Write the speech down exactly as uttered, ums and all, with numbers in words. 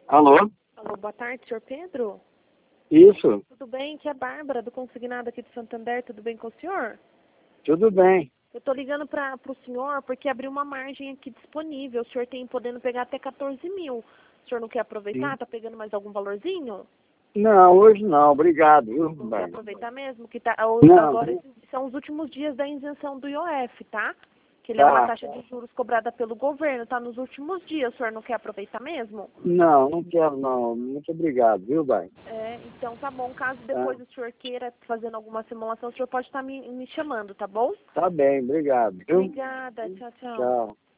Alô? Alô, boa tarde, senhor Pedro? Isso, Tudo bem? Que é a Bárbara, do Consignado aqui de Santander. Tudo bem com o senhor? tudo bem. Eu tô ligando para o senhor porque abriu uma margem aqui disponível. O senhor tem podendo pegar até quatorze mil. O senhor não quer aproveitar? Sim. Tá pegando mais algum valorzinho? Não, hoje não, obrigado, viu? Não quer Bem. aproveitar mesmo? Que tá, o- Não, agora esses são os últimos dias da isenção do I O F, tá? Que ele é uma tá. taxa de juros cobrada pelo governo. Tá nos últimos dias. O senhor não quer aproveitar mesmo? Não, não quero não. Muito obrigado, viu, bem? É, então tá bom. Caso Tá, depois o senhor queira fazendo alguma simulação, o senhor pode estar me, me chamando, tá bom? tá bem, obrigado, viu? Obrigada. Tchau, tchau. Tchau.